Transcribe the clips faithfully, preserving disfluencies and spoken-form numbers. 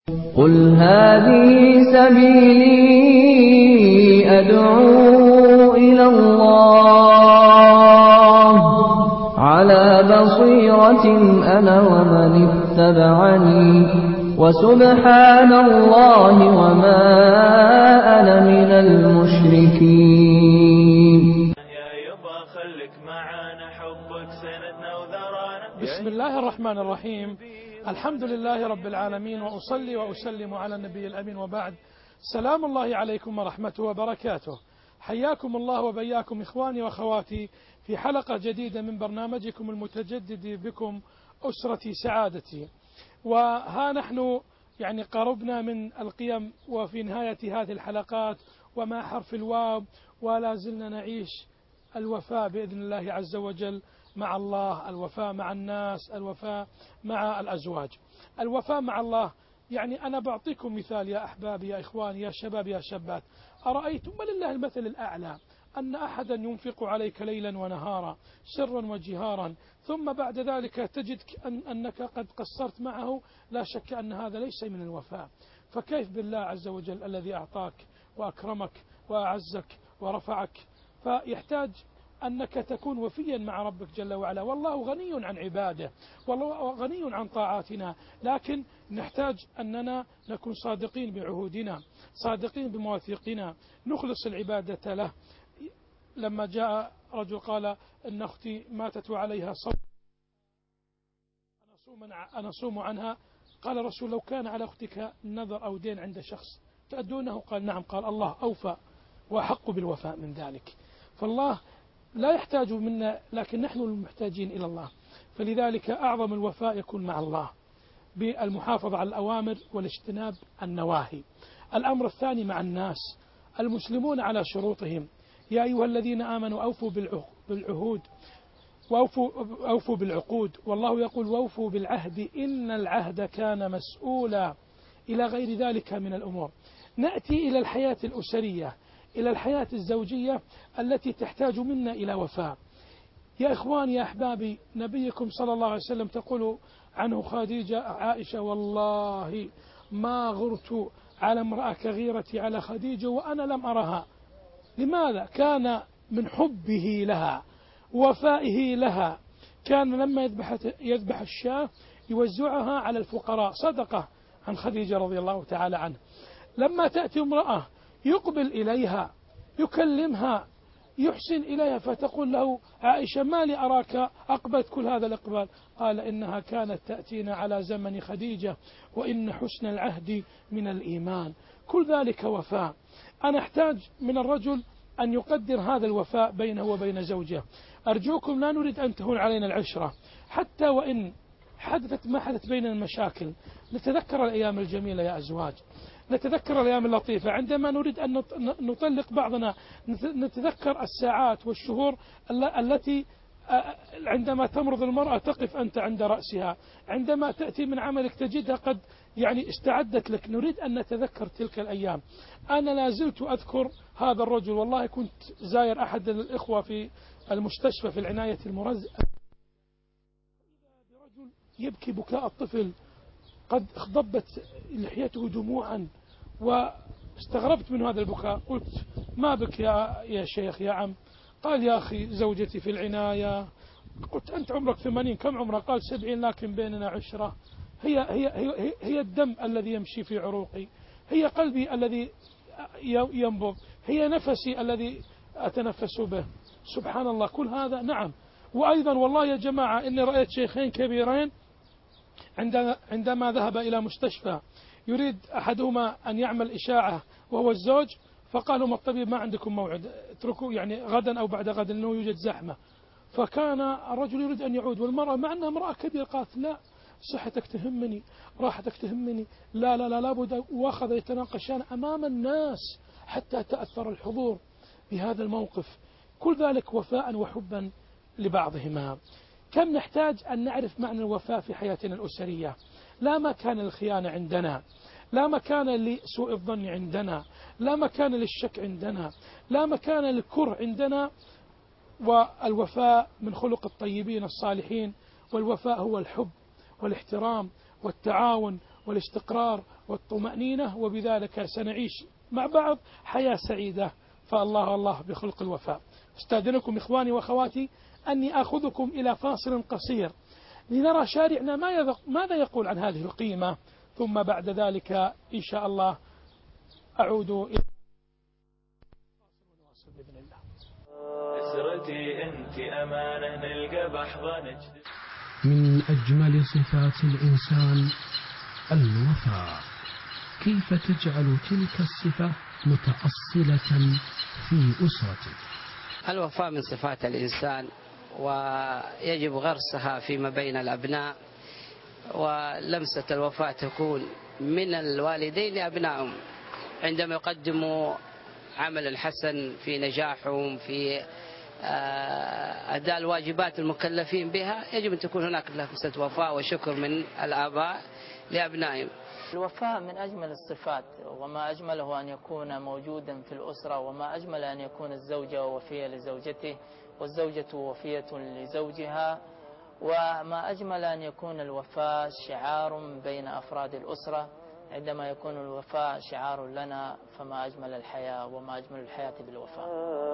قل هذه سبيلي أدعو إلى الله على بصيرة أنا ومن اتبعني وسبحان الله وما أنا من المشركين. بسم الله الرحمن الرحيم. الحمد لله رب العالمين، وأصلي وأسلم على النبي الأمين، وبعد. سلام الله عليكم ورحمته وبركاته. حياكم الله وبياكم إخواني وأخواتي في حلقة جديدة من برنامجكم المتجدد بكم أسرتي سعادتي. وها نحن يعني قربنا من القيم وفي نهاية هذه الحلقات ومع حرف الواو، ولا زلنا نعيش الوفاء بإذن الله عز وجل مع الله، الوفاء مع الناس، الوفاء مع الأزواج، الوفاء مع الله. يعني أنا بعطيكم مثال يا أحبابي يا إخواني يا شباب يا شابات. أرأيتم ولله المثل الأعلى أن أحدا ينفق عليك ليلا ونهارا سرا وجهارا، ثم بعد ذلك تجد أن أنك قد قصرت معه، لا شك أن هذا ليس من الوفاء. فكيف بالله عز وجل الذي أعطاك وأكرمك وأعزك ورفعك؟ فيحتاج أنك تكون وفيا مع ربك جل وعلا، والله غني عن عباده، والله غني عن طاعاتنا، لكن نحتاج أننا نكون صادقين بعهودنا، صادقين بمواثيقنا، نخلص العبادة له. لما جاء رجل قال إن أختي ماتت وعليها صوم أنا أصوم عنها، قال رسول لو كان على أختك نذر أو دين عند شخص تأدونه؟ قال نعم. قال الله أوفى وأحق بالوفاء من ذلك. فالله لا يحتاج منا، لكن نحن المحتاجين إلى الله. فلذلك أعظم الوفاء يكون مع الله بالمحافظة على الأوامر والاجتناب النواهي. الأمر الثاني مع الناس، المسلمون على شروطهم. يا أيها الذين آمنوا أوفوا بالعهود وأوفوا أوفوا بالعقود، والله يقول وأوفوا بالعهد إن العهد كان مسؤولا، إلى غير ذلك من الأمور. نأتي إلى الحياة الأسرية، إلى الحياة الزوجية التي تحتاج منا إلى وفاء. يا إخواني يا أحبابي، نبيكم صلى الله عليه وسلم تقول عنه خديجة عائشة والله ما غرت على امرأة كغيرتي على خديجة وأنا لم أرها. لماذا؟ كان من حبه لها وفائه لها، كان لما يذبح, يذبح الشاة يوزعها على الفقراء صدقة عن خديجة رضي الله تعالى عنه. لما تأتي امرأة يقبل إليها يكلمها يحسن إليها، فتقول له عائشة ما لي أراك أقبلت كل هذا الإقبال؟ قال إنها كانت تأتينا على زمن خديجة وإن حسن العهد من الإيمان. كل ذلك وفاء. أنا أحتاج من الرجل أن يقدر هذا الوفاء بينه وبين زوجه. أرجوكم لا نريد أن تهون علينا العشرة، حتى وإن حدثت ما حدث بيننا المشاكل. نتذكر الأيام الجميلة يا أزواج، نتذكر الأيام اللطيفة. عندما نريد أن نطلق بعضنا نتذكر الساعات والشهور التي عندما تمرض المرأة تقف أنت عند رأسها، عندما تأتي من عملك تجدها قد يعني استعدت لك. نريد أن نتذكر تلك الأيام. أنا لازلت أذكر هذا الرجل، والله كنت زاير أحد الإخوة في المستشفى في العناية المركزة، برجل يبكي بكاء الطفل، قد ضبت لحيته دموعا، واستغربت من هذا البكاء. قلت ما بك يا, يا شيخ يا عم؟ قال يا أخي زوجتي في العناية. قلت أنت عمرك ثمانين، كم عمرك؟ قال سبعين، لكن بيننا عشرة. هي, هي, هي, هي الدم الذي يمشي في عروقي، هي قلبي الذي ينبض، هي نفسي الذي أتنفس به. سبحان الله. كل هذا نعم. وأيضا والله يا جماعة إني رأيت شيخين كبيرين عندما ذهب إلى مستشفى يريد أحدهما أن يعمل إشاعة وهو الزوج، فقال لهم الطبيب ما عندكم موعد، اتركوا يعني غدا أو بعد غد لأنه يوجد زحمة. فكان الرجل يريد أن يعود، والمرأة مع أنها امرأة كبيرة قالت لا صحتك تهمني، راحتك تهمني، لا لا لا لابد. وأخذ يتناقشان أمام الناس حتى تأثر الحضور بهذا الموقف. كل ذلك وفاء وحبا لبعضهما. كم نحتاج أن نعرف معنى الوفاء في حياتنا الأسرية. لا مكان للخيانة عندنا، لا مكان لسوء الظن عندنا، لا مكان للشك عندنا، لا مكان للكره عندنا. والوفاء من خلق الطيبين الصالحين، والوفاء هو الحب والاحترام والتعاون والاستقرار والطمأنينة، وبذلك سنعيش مع بعض حياة سعيدة. فالله الله بخلق الوفاء. استأذنكم إخواني وأخواتي أني آخذكم إلى فاصل قصير لنرى شارعنا ماذا يقول عن هذه القيمة، ثم بعد ذلك إن شاء الله أعود إلى بإذن الله. أسرتي أنت أمانة نلقى بحضنك. من أجمل صفات الإنسان الوفاء. كيف تجعل تلك الصفة متأصلة في أسرتك؟ الوفاء من صفات الإنسان، ويجب غرسها فيما بين الأبناء، ولمسة الوفاء تكون من الوالدين لأبنائهم عندما يقدموا عمل الحسن في نجاحهم في أداء الواجبات المكلفين بها. يجب أن تكون هناك لمسة وفاء وشكر من الآباء لأبنائهم. الوفاء من أجمل الصفات، وما أجمله أن يكون موجودا في الأسرة، وما أجمل أن يكون الزوجة وفية لزوجته والزوجة وفية لزوجها، وما أجمل أن يكون الوفاء شعار بين أفراد الأسرة. عندما يكون الوفاء شعار لنا فما أجمل الحياة، وما أجمل الحياة بالوفاء.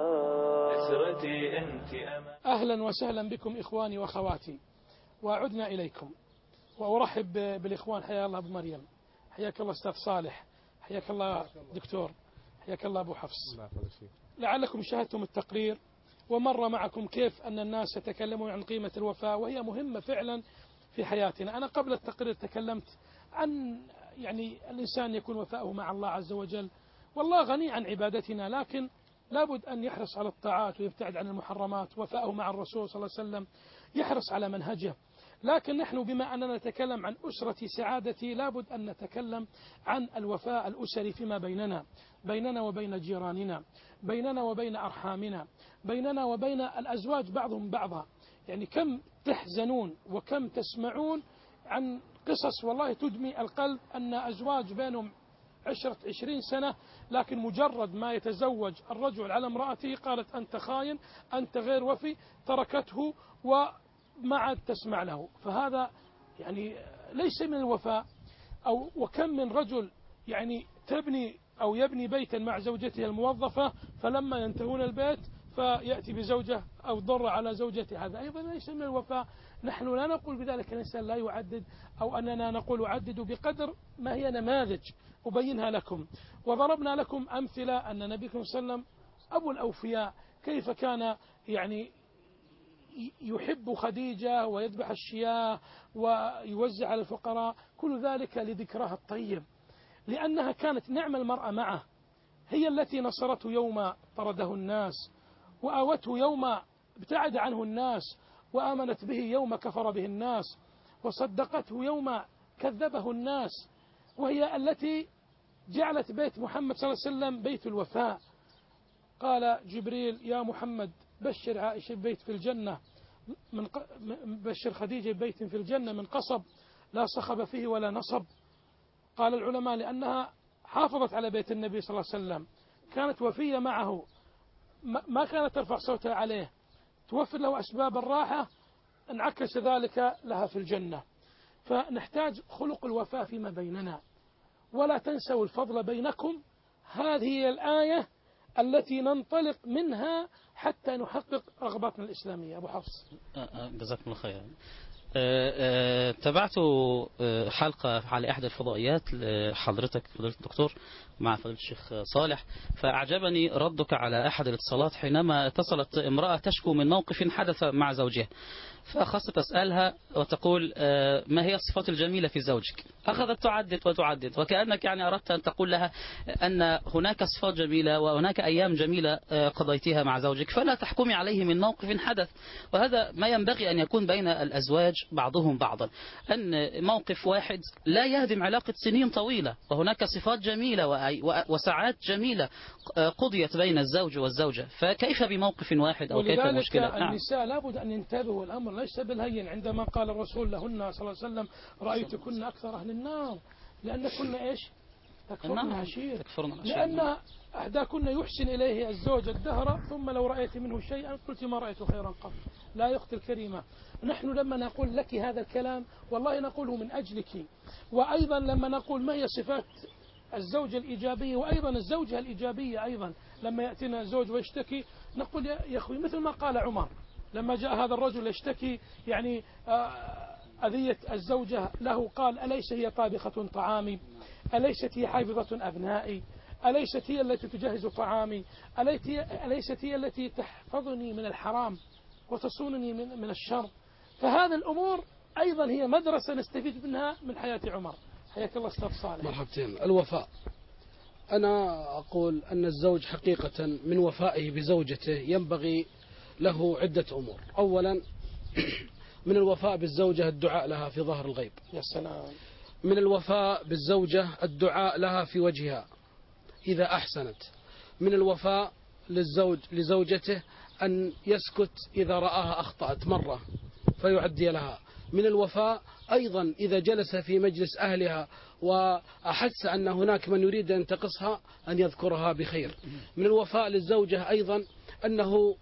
أهلا وسهلا بكم إخواني وأخواتي، وعدنا إليكم، وأرحب بالإخوان. حيا الله أبو مريم، حياك الله أستاذ صالح، حياك الله دكتور، حياك الله أبو حفص. لعلكم شاهدتم التقرير ومر معكم كيف أن الناس يتكلمون عن قيمة الوفاء، وهي مهمة فعلا في حياتنا. أنا قبل التقرير تكلمت عن يعني الإنسان يكون وفاؤه مع الله عز وجل، والله غني عن عبادتنا، لكن لابد أن يحرص على الطاعات ويبتعد عن المحرمات. وفاؤه مع الرسول صلى الله عليه وسلم، يحرص على منهجه. لكن نحن بما أننا نتكلم عن أسرة سعادتي، لابد أن نتكلم عن الوفاء الأسري فيما بيننا، بيننا وبين جيراننا، بيننا وبين أرحامنا، بيننا وبين الأزواج بعضهم بعضا. يعني كم تحزنون وكم تسمعون عن قصص والله تدمي القلب، أن أزواج بينهم عشرة عشرين سنة، لكن مجرد ما يتزوج الرجل على امرأته قالت أنت خاين، أنت غير وفي، تركته وما عاد تسمع له. فهذا يعني ليس من الوفاء. أو وكم من رجل يعني تبني أو يبني بيتا مع زوجته الموظفة، فلما ينتهون البيت فيأتي بزوجة أو ضر على زوجته، هذا أيضا ليس من الوفاء. نحن لا نقول بذلك الإنسان لا يعدد، أو أننا نقول عدد بقدر ما هي نماذج أبينها لكم. وضربنا لكم أمثلة أن نبيكم صلى الله عليه وسلم أبو الأوفياء كيف كان يعني يحب خديجة ويذبح الشياه ويوزع على الفقراء، كل ذلك لذكرها الطيب، لأنها كانت نعم المرأة معه، هي التي نصرته يوم طرده الناس، وآوته يوم ابتعد عنه الناس، وآمنت به يوم كفر به الناس، وصدقته يوم كذبه الناس، وهي التي جعلت بيت محمد صلى الله عليه وسلم بيت الوفاء. قال جبريل يا محمد بشر عائشة بيت في الجنة من ق... بشر خديجة بيت في الجنة من قصب لا صخب فيه ولا نصب. قال العلماء لأنها حافظت على بيت النبي صلى الله عليه وسلم، كانت وفية معه، ما كانت ترفع صوتها عليه، توفر له أسباب الراحة، انعكس ذلك لها في الجنة. فنحتاج خلق الوفاء فيما بيننا، ولا تنسوا الفضل بينكم. هذه هي الآية التي ننطلق منها حتى نحقق رغباتنا الإسلامية. أبو حفص. جزاكم الله خيرا. تابعت حلقة على أحد الفضائيات لحضرتك فضيلة الدكتور مع فضيلة الشيخ صالح، فأعجبني ردك على أحد الاتصالات حينما اتصلت امرأة تشكو من موقف حدث مع زوجها، فأخذت أسألها وتقول ما هي الصفات الجميلة في زوجك؟ أخذت تعدد وتعدد، وكأنك يعني أردت أن تقول لها أن هناك صفات جميلة وهناك أيام جميلة قضيتها مع زوجك، فلا تحكمي عليه من موقف حدث. وهذا ما ينبغي أن يكون بين الأزواج بعضهم بعضا، أن موقف واحد لا يهدم علاقة سنين طويلة، وهناك صفات جميلة وساعات جميلة قضيت بين الزوج والزوجة، فكيف بموقف واحد أو كيف المشكلة؟ ولذلك النساء لابد أن ينتبهوا، الأمر ليس بالهين. عندما قال الرسول لهن صلى الله عليه وسلم رأيتكن أكثر أهل النار، لأن كنا إيش تكفرنا العشير، تكفرنا العشير. لأن أحدى كنا يحسن إليه الزوج الدهر ثم لو رأيت منه شيئا قلت ما رأيت خيرا قط. لا يا أختي الكريمة، نحن لما نقول لك هذا الكلام والله نقوله من أجلك، وأيضا لما نقول ما هي صفات الزوجة الإيجابية وأيضا الزوجة الإيجابية، أيضا لما يأتينا زوج ويشتكي نقول يا أخوي مثل ما قال عمر لما جاء هذا الرجل يشتكي يعني أذية الزوجة له، قال أليس هي طابخة طعامي، أليست هي حافظة أبنائي، أليست هي التي تجهز طعامي، أليست هي التي تحفظني من الحرام وتصونني من, من الشر. فهذه الأمور أيضا هي مدرسة نستفيد منها من حياة عمر. حياك الله أستاذ صالح. مرحبتين. الوفاء، أنا أقول أن الزوج حقيقة من وفائه بزوجته ينبغي له عدة أمور. أولا من الوفاء بالزوجة الدعاء لها في ظهر الغيب. يا سلام. من الوفاء بالزوجة الدعاء لها في وجهها إذا أحسنت. من الوفاء للزوج لزوجته أن يسكت إذا رآها أخطأت مرة فيعدي لها. من الوفاء أيضا إذا جلس في مجلس أهلها وأحس أن هناك من يريد أن ينتقصها أن يذكرها بخير. من الوفاء للزوجة أيضا أنه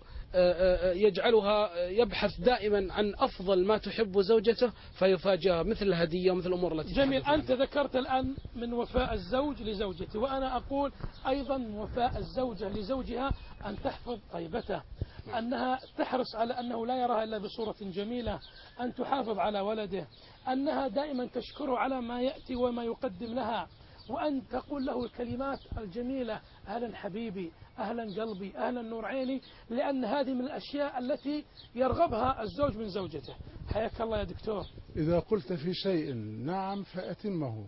يجعلها يبحث دائما عن أفضل ما تحب زوجته فيفاجئها مثل الهدية ومثل الأمور التي جميل. أنت ذكرت الآن من وفاء الزوج لزوجته، وأنا أقول أيضا من وفاء الزوجة لزوجها أن تحفظ طيبته، أنها تحرص على أنه لا يراها إلا بصورة جميلة، أن تحافظ على ولده، أنها دائما تشكره على ما يأتي وما يقدم لها، وأن تقول له الكلمات الجميلة أهلا حبيبي، أهلا قلبي، أهلا نور عيني، لأن هذه من الأشياء التي يرغبها الزوج من زوجته. حياك الله يا دكتور. إذا قلت في شيء نعم فأتمه،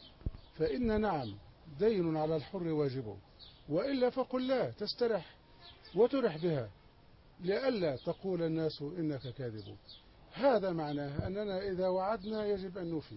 فإن نعم دين على الحر واجبه، وإلا فقل لا تسترح وترح بها لئلا تقول الناس إنك كاذب. هذا معناه أننا إذا وعدنا يجب أن نوفي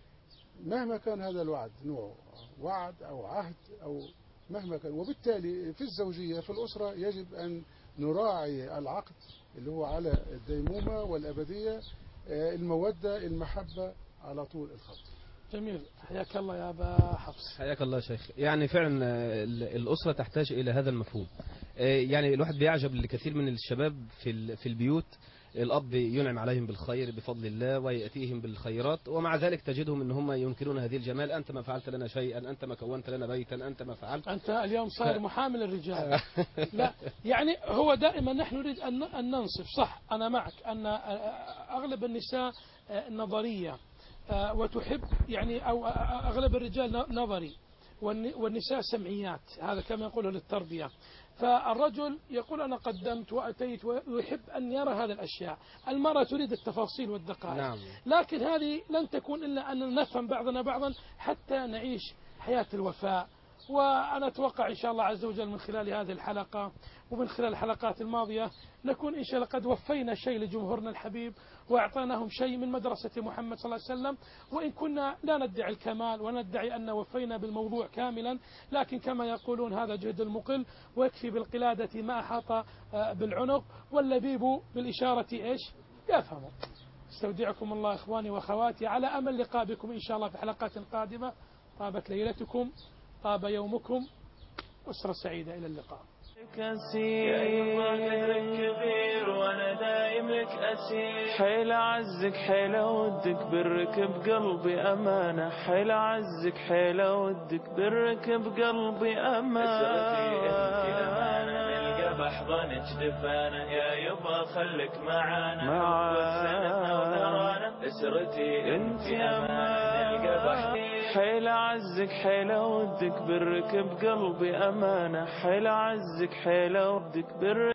مهما كان هذا الوعد، نوع وعد أو عهد أو مهما كان. وبالتالي في الزوجية في الأسرة يجب أن نراعي العقد اللي هو على الديمومة والأبدية، المودة المحبة على طول الخط. جميل. حياك الله يا أبا حفص. حياك الله شيخ. يعني فعلا الأسرة تحتاج إلى هذا المفهوم. يعني الواحد بيعجب لكثير من الشباب في في البيوت، الأب ينعم عليهم بالخير بفضل الله ويأتيهم بالخيرات، ومع ذلك تجدهم ان هم ينكرون هذه الجمال. أنت ما فعلت لنا شيئا، أنت ما كونت لنا بيتا، أنت ما فعلت. أنت اليوم صاير محامي للرجال. لا يعني هو دائما نحن نريد أن ننصف. صح أنا معك أن أغلب النساء نظرية وتحب يعني، أو أغلب الرجال نظري والنساء سمعيات، هذا كما يقوله للتربية. فالرجل يقول أنا قدمت وأتيت ويحب أن يرى هذه الأشياء. المرأة تريد التفاصيل والدقائق. نعم. لكن هذه لن تكون إلا أن نفهم بعضنا بعضا حتى نعيش حياة الوفاء. وأنا أتوقع إن شاء الله عز وجل من خلال هذه الحلقة ومن خلال الحلقات الماضية نكون إن شاء الله قد وفينا شيء لجمهورنا الحبيب وأعطيناهم شيء من مدرسة محمد صلى الله عليه وسلم، وإن كنا لا ندعي الكمال وندعي أن وفينا بالموضوع كاملا، لكن كما يقولون هذا جهد المقل، ويكفي بالقلادة ما أحاط بالعنق واللبيب بالإشارة إيش يفهموا. استودعكم الله إخواني وأخواتي على أمل لقاء بكم إن شاء الله في حلقات قادمة. طابت ليلتكم، طاب يومكم، أسرة سعيدة. إلى اللقاء. يا يما قدرك كبير وانا دايم لك اسير، حيل اعزك حيل اودك برك بقلبي امانه، حيل اعزك حيل اودك برك بقلبي امانه. اسرتي انت امانه نلقى بحضنك دفانه، يا يما خلك معانا معانا وثرانا. اسرتي انت امانه نلقى بحضنك، حيل اعزك حيل اودك برك بقلبي امانه، حيل اعزك حيل اودك بر